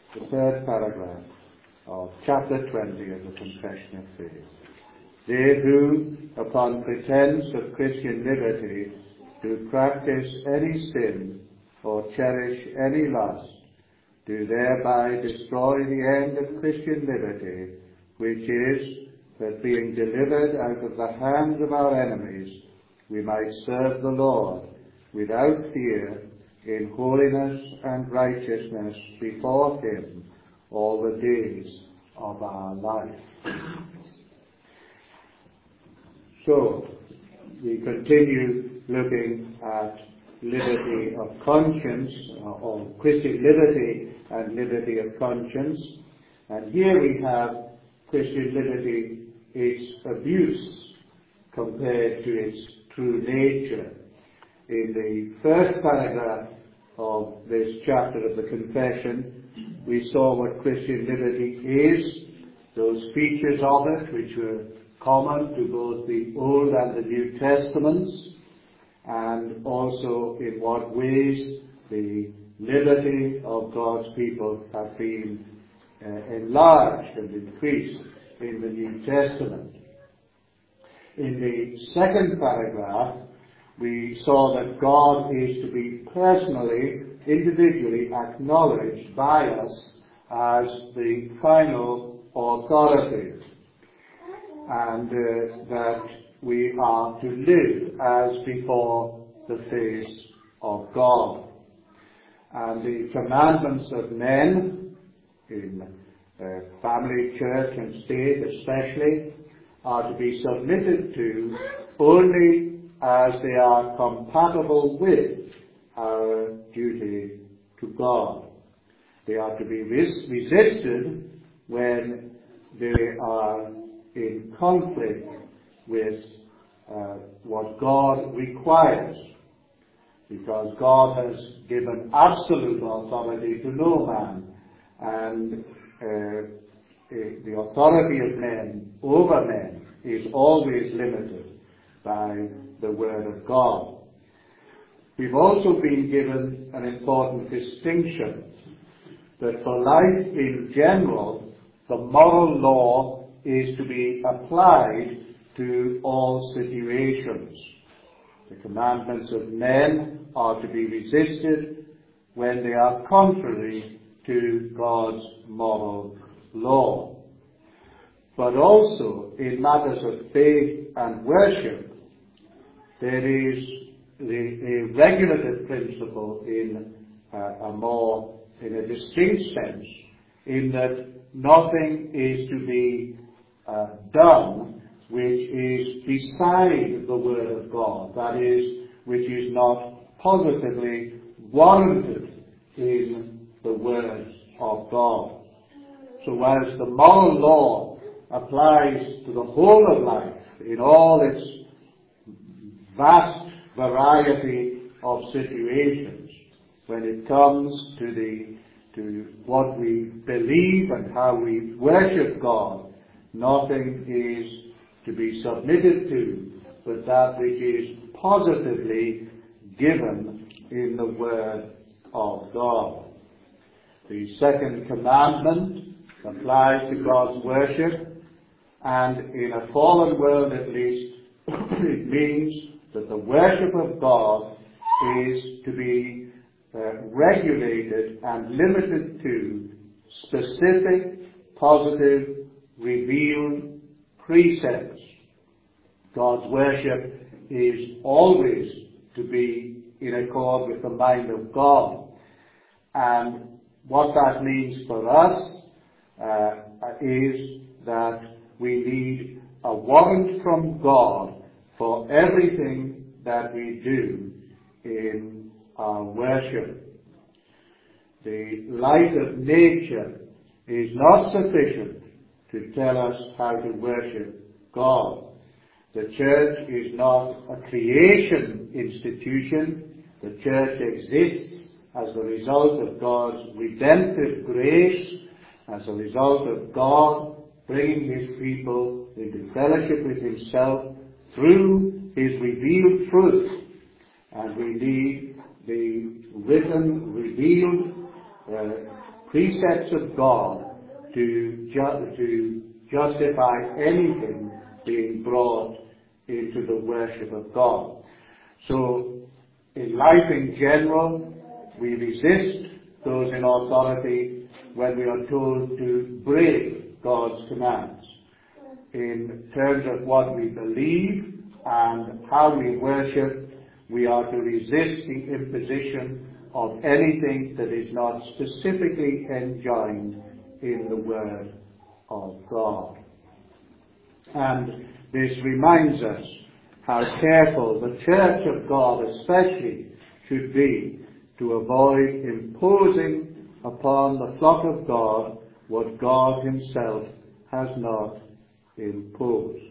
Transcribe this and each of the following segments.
the third paragraph of chapter 20 of the Confession of Faith. They who, upon pretense of Christian liberty, do practice any sin or cherish any lust, do thereby destroy the end of Christian liberty, which is that being delivered out of the hands of our enemies, we might serve the Lord without fear, in holiness and righteousness before Him all the days of our life. So, we continue looking at liberty of conscience, or Christian liberty and liberty of conscience. And here we have Christian liberty, its abuse compared to its true nature. In the first paragraph of this chapter of the Confession, we saw what Christian liberty is, those features of it which were common to both the Old and the New Testaments, and also in what ways the liberty of God's people have been enlarged and increased in the New Testament. In the second paragraph, we saw that God is to be personally, individually acknowledged by us as the final authority, and that we are to live as before the face of God. And the commandments of men, in family, church and state especially, are to be submitted to only as they are compatible with our duty to God. They are to be resisted when they are in conflict with what God requires, because God has given absolute authority to no man, and the authority of men over men is always limited by the Word of God. We've also been given an important distinction, that for life in general, the moral law is to be applied to all situations. The commandments of men are to be resisted when they are contrary to God's moral law. But also, in matters of faith and worship, there is a regulative principle in a distinct sense, in that nothing is to be done which is beside the Word of God, that is, which is not positively warranted in the Word of God. So whilst the moral law applies to the whole of life in all its vast variety of situations, when it comes to what we believe and how we worship God, nothing is to be submitted to but that which is positively given in the Word of God. The second commandment applies to God's worship, and in a fallen world at least, it means that the worship of God is to be regulated and limited to specific, positive, revealed precepts. God's worship is always to be in accord with the mind of God. And what that means for us is that we need a warrant from God for everything that we do in our worship. The light of nature is not sufficient to tell us how to worship God. The church is not a creation institution. The church exists as a result of God's redemptive grace, as a result of God bringing His people into fellowship with Himself through His revealed truth. And we need the written, revealed precepts of God to justify anything being brought into the worship of God. So, in life in general, we resist those in authority when we are told to break God's commands. In terms of what we believe and how we worship, we are to resist the imposition of anything that is not specifically enjoined in the Word of God. And this reminds us how careful the Church of God especially should be to avoid imposing upon the flock of God what God himself has not imposed.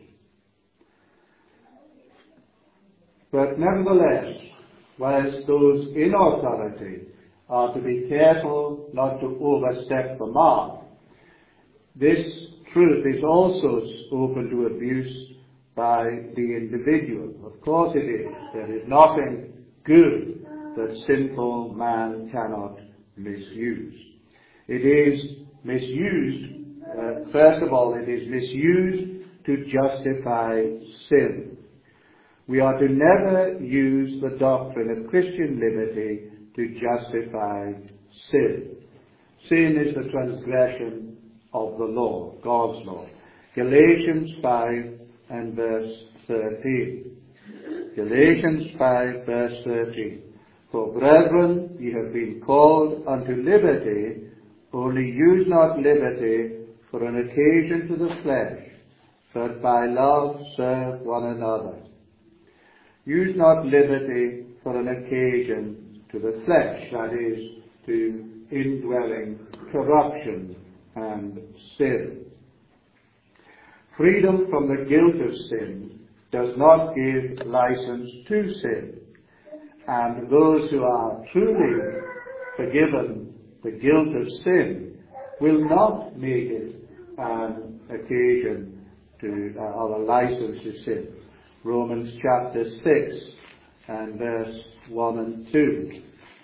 But nevertheless, whilst those in authority are to be careful not to overstep the mark, this truth is also open to abuse by the individual. Of course it is. There is nothing good that sinful man cannot misuse. It is misused, first of all, it is misused to justify sin. We are to never use the doctrine of Christian liberty to justify sin. Sin is the transgression of the law, God's law. Galatians 5 and verse 13. Galatians 5 verse 13. For brethren, ye have been called unto liberty, only use not liberty for an occasion to the flesh, but by love serve one another. Use not liberty for an occasion to the flesh, that is, to indwelling corruption and sin. Freedom from the guilt of sin does not give license to sin, and those who are truly forgiven the guilt of sin will not make it an occasion to or a license to sin. Romans chapter 6 and verse 1 and 2.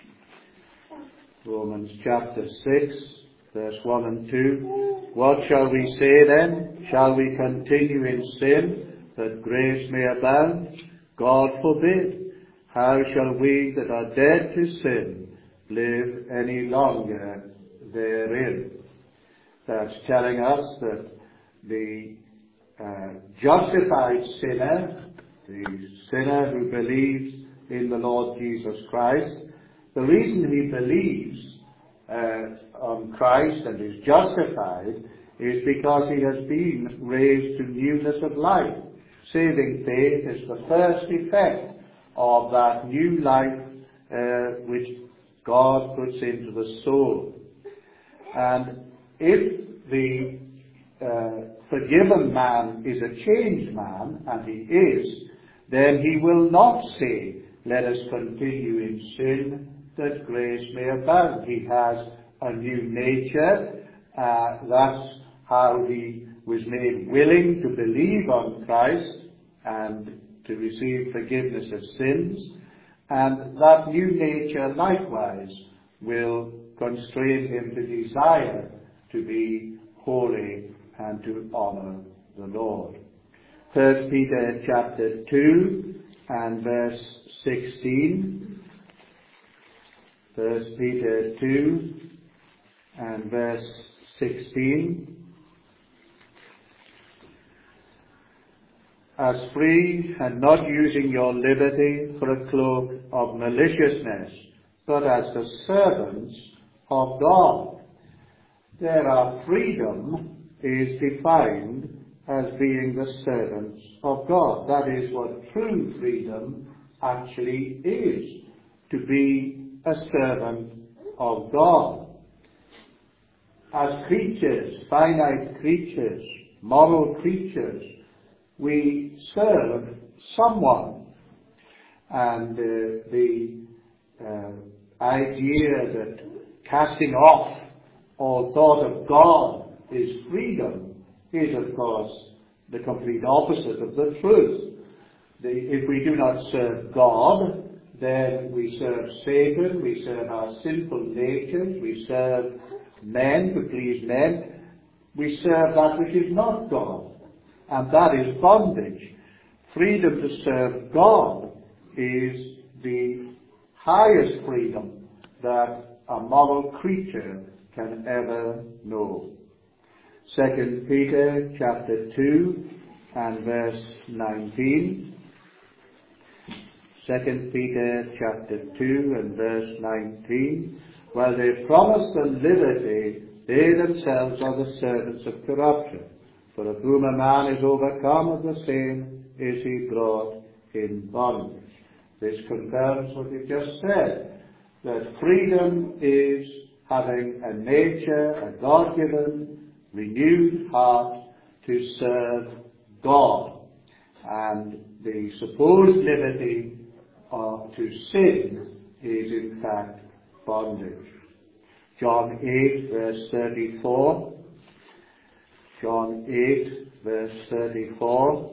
Romans chapter 6, verse 1 and 2. What shall we say then? Shall we continue in sin, that grace may abound? God forbid. How shall we that are dead to sin live any longer therein? That's telling us that the justified sinner, the sinner who believes in the Lord Jesus Christ, the reason he believes on Christ and is justified is because he has been raised to newness of life. Saving faith is the first effect of that new life which God puts into the soul. And if the forgiven man is a changed man, and he is, then he will not say, let us continue in sin, that grace may abound. He has a new nature. That's how he was made willing to believe on Christ and to receive forgiveness of sins. And that new nature likewise will constrain him to desire to be holy and to honor the Lord. 1 Peter chapter 2 and verse 16. 1 Peter 2 and verse 16. As free and not using your liberty for a cloak of maliciousness, but as the servants of God. There, our freedom is defined as being the servants of God. That is what true freedom actually is, to be a servant of God. As creatures, finite creatures, moral creatures, we serve someone. And the idea that casting off all thought of God is freedom is, of course, the complete opposite of the truth. If we do not serve God, then we serve Satan, we serve our sinful natures, we serve men, to please men, we serve that which is not God, and that is bondage. Freedom to serve God is the highest freedom that a moral creature can ever know. 2 Peter chapter 2 and verse 19. 2 Peter chapter 2 and verse 19. While they promise them liberty, they themselves are the servants of corruption. For of whom a man is overcome, of the same is he brought in bondage. This confirms what we just said, that freedom is having a nature, a God-given, renewed heart to serve God. And the supposed liberty to sin is in fact bondage. John 8 verse 34. John 8 verse 34.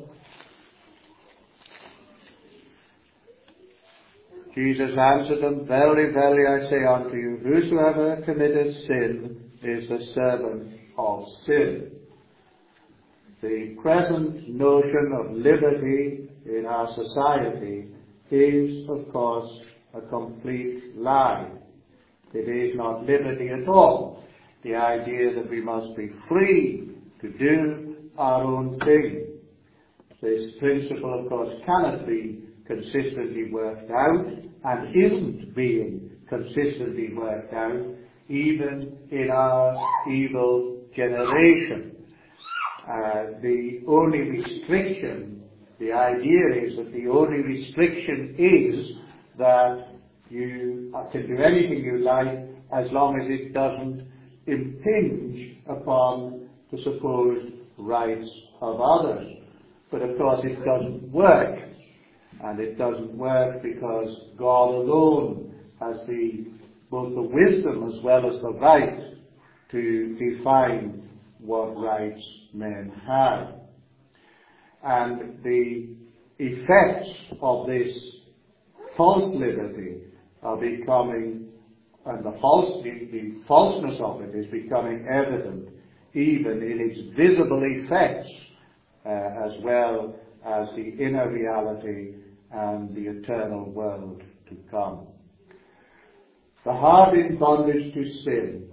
Jesus answered them, Verily, verily, I say unto you, whosoever committeth sin is the servant of sin. The present notion of liberty in our society is, of course, a complete lie. It is not liberty at all. The idea that we must be free to do our own thing. This principle, of course, cannot be consistently worked out, and isn't being consistently worked out even in our evil generation. The only restriction, the idea is that the only restriction is that you can do anything you like as long as it doesn't impinge upon the supposed rights of others. But of course it doesn't work. And it doesn't work because God alone has both the wisdom as well as the right to define what rights men have. And the effects of this false liberty are becoming, and the falseness of it is becoming evident even in its visible effects, as well as the inner reality and the eternal world to come. The heart in bondage to sin.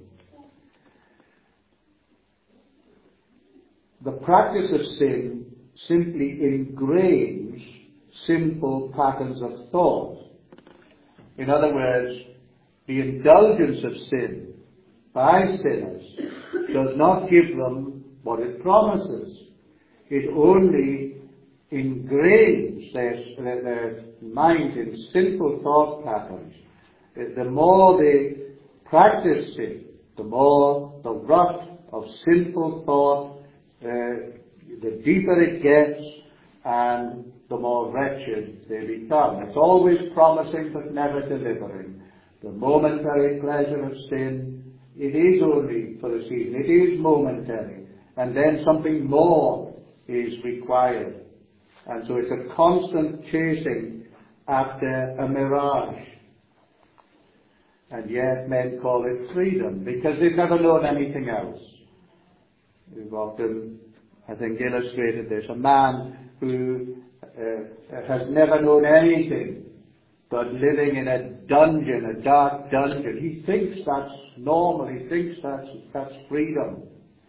The practice of sin simply ingrains sinful patterns of thought. In other words, the indulgence of sin by sinners does not give them what it promises. It only ingrains their mind in sinful thought patterns. The more they practice sin, the more the rut of sinful thought, the deeper it gets, and the more wretched they become. It's always promising but never delivering. The momentary pleasure of sin, it is only for a season. It is momentary. And then something more is required. And so it's a constant chasing after a mirage. And yet men call it freedom because they've never known anything else. We've often, I think, illustrated this. A man who has never known anything but living in a dungeon, a dark dungeon. He thinks that's normal. He thinks that's freedom.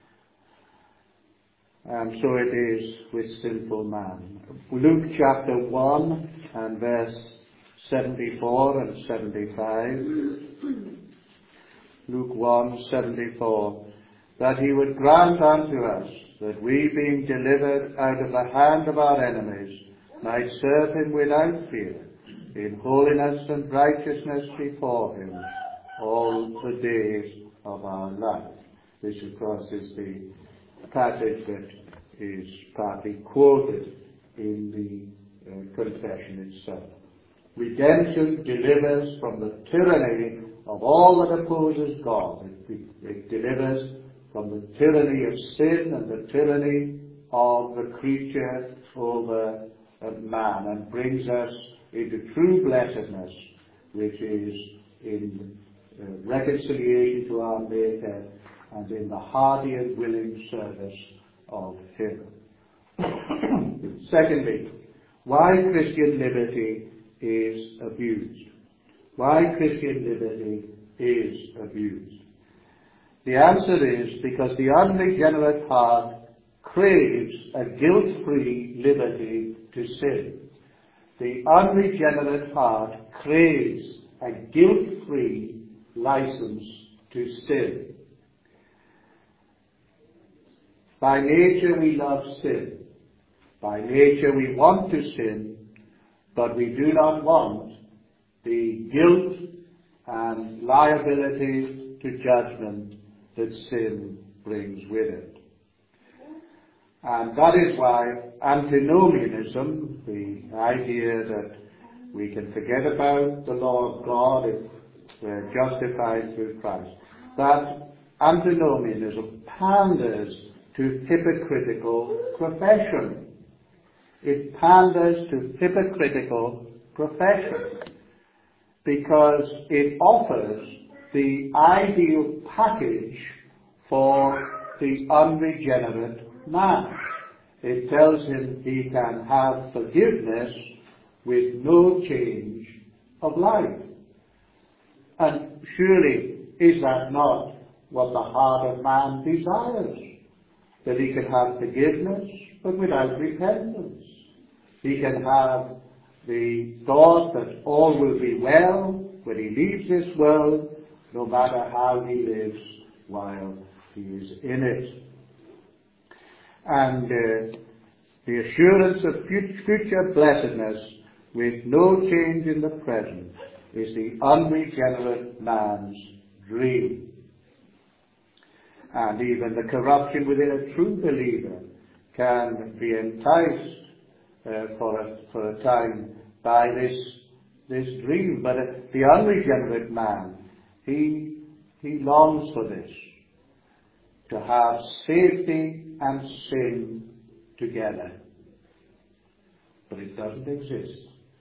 And so it is with sinful man. Luke chapter 1 and verse 74 and 75. Luke 1:74. That he would grant unto us that we, being delivered out of the hand of our enemies, might serve him without fear, in holiness and righteousness before him all the days of our life. This, of course, is the passage that is partly quoted in the confession itself. Redemption delivers from the tyranny of all that opposes God. It delivers from the tyranny of sin and the tyranny of the creature over man, and brings us into true blessedness, which is in reconciliation to our Maker, and in the hearty and willing service of Him. Secondly, why Christian liberty is abused. Why Christian liberty is abused. The answer is because the unregenerate heart craves a guilt-free liberty to sin. The unregenerate heart craves a guilt-free license to sin. By nature we love sin. By nature we want to sin, but we do not want the guilt and liability to judgment that sin brings with it. And that is why antinomianism, the idea that we can forget about the law of God if we're justified through Christ, that antinomianism panders to hypocritical profession. It panders to hypocritical profession because it offers the ideal package for the unregenerate man. It tells him he can have forgiveness with no change of life. And surely is that not what the heart of man desires? That he can have forgiveness but without repentance. He can have the thought that all will be well when he leaves this world, no matter how he lives while he is in it. And the assurance of future blessedness with no change in the present is the unregenerate man's dream. And even the corruption within a true believer can be enticed for a time by this dream. But the unregenerate man, he longs for this, to have safety and sin together. But it doesn't exist.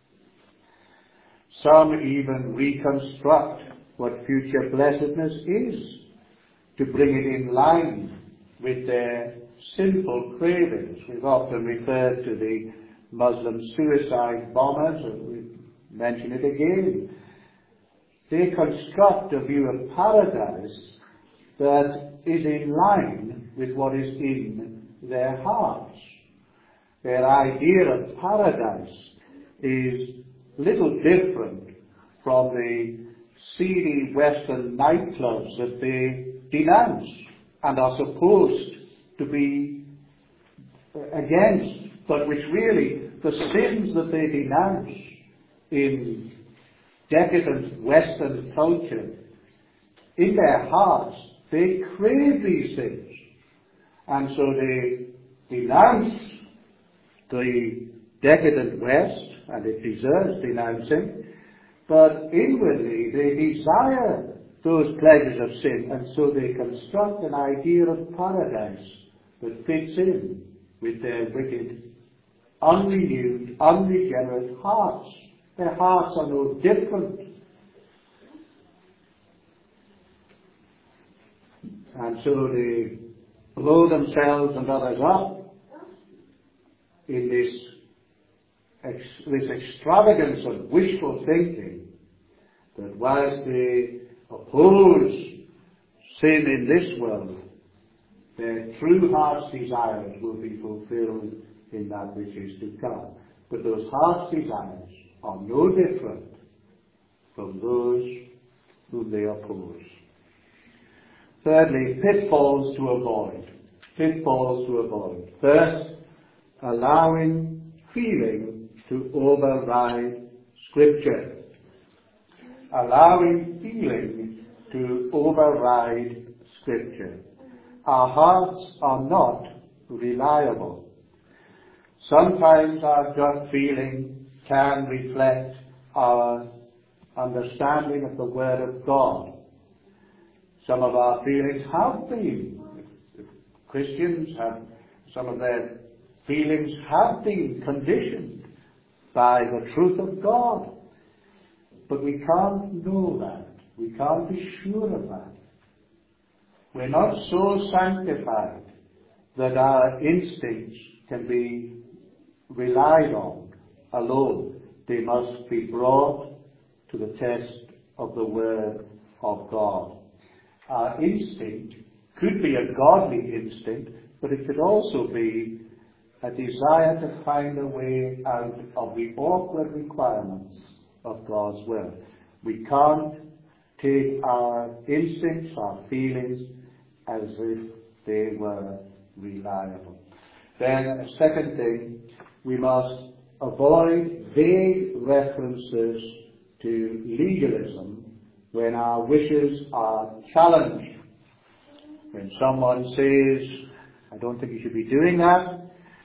Some even reconstruct what future blessedness is to bring it in line with their sinful cravings. We've often referred to the Muslim suicide bombers, and we mention it again. They construct a view of paradise that is in line with what is in their hearts. Their idea of paradise is little different from the seedy Western nightclubs that they denounce and are supposed to be against, but which really, the sins that they denounce in decadent Western culture, in their hearts, they crave these things. And so they denounce the decadent West, and it deserves denouncing, but inwardly they desire those pleasures of sin, and so they construct an idea of paradise that fits in with their wicked, unrenewed, unregenerate hearts. Their hearts are no different. And so they blow themselves and others up in this extravagance of wishful thinking, that whilst they oppose sin in this world, their true heart's desires will be fulfilled in that which is to come. But those heart's desires are no different from those whom they oppose. Thirdly, pitfalls to avoid. Pitfalls to avoid. First, allowing feeling to override Scripture. Allowing feeling to override Scripture. Our hearts are not reliable. Sometimes our gut feeling can reflect our understanding of the Word of God. Some of our feelings have been. Christians have, some of their feelings have been conditioned by the truth of God. But we can't know that. We can't be sure of that. We're not so sanctified that our instincts can be relied on alone. They must be brought to the test of the Word of God. Our instinct could be a godly instinct, but it could also be a desire to find a way out of the awkward requirements of God's Word. We can't take our instincts, our feelings, as if they were reliable. Then, a second thing, we must avoid vague references to legalism when our wishes are challenged. When someone says, I don't think you should be doing that,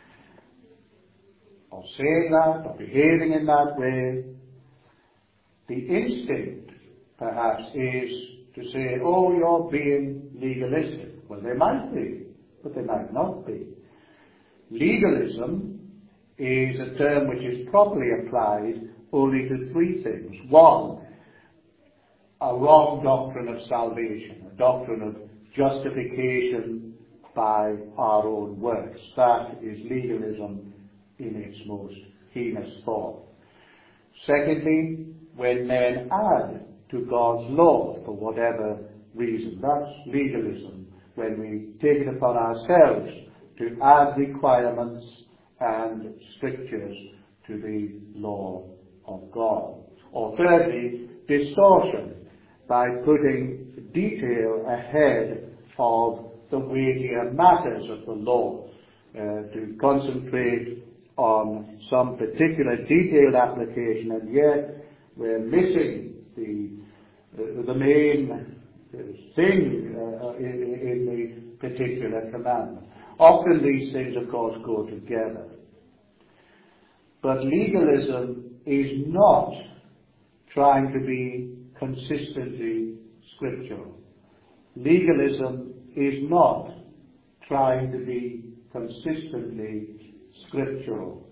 or saying that, or behaving in that way, the instinct, perhaps, is to say, oh, you're being legalistic. Well, they might be, but they might not be. Legalism is a term which is properly applied only to three things. One, a wrong doctrine of salvation, a doctrine of justification by our own works. That is legalism in its most heinous form. Secondly, when men add to God's law for whatever reason, that's legalism. When we take it upon ourselves to add requirements and strictures to the law of God. Or thirdly, distortion, by putting detail ahead of the weightier matters of the law, to concentrate on some particular detailed application, and yet we're missing the main thing in the particular commandment. Often these things, of course, go together. But legalism is not trying to be consistently scriptural. Legalism is not trying to be consistently scriptural.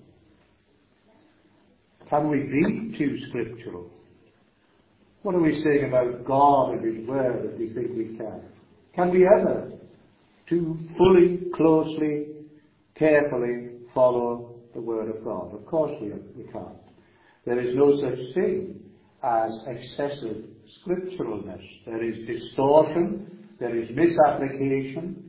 Can we be too scriptural? What are we saying about God and His Word that we think we can? Can we ever too fully, closely, carefully follow the Word of God? Of course we can't. There is no such thing as excessive scripturalness. There is distortion, there is misapplication,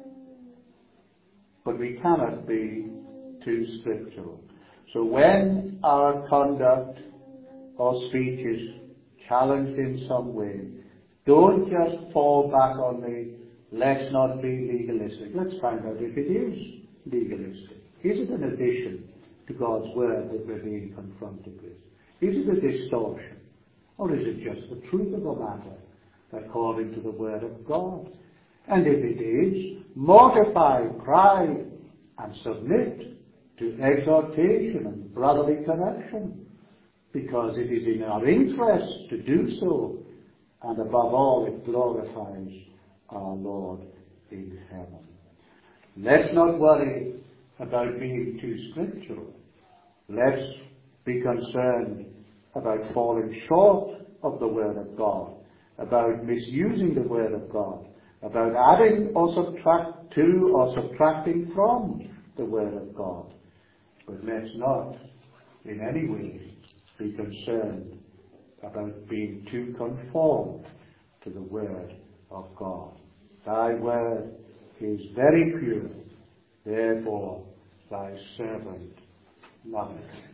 but we cannot be too scriptural. So when our conduct or speech is challenged in some way, don't just fall back on the let's not be legalistic. Let's find out if it is legalistic. Is it an addition to God's Word that we're being confronted with? Is it a distortion? Or is it just the truth of the matter according to the Word of God? And if it is, mortify pride and submit to exhortation and brotherly correction, because it is in our interest to do so, and above all it glorifies our Lord in heaven. Let's not worry about being too scriptural. Let's be concerned about falling short of the Word of God, about misusing the Word of God, about adding or subtract to or subtracting from the Word of God. But let's not in any way be concerned about being too conformed to the Word of God. Thy Word is very pure, therefore thy servant loveth.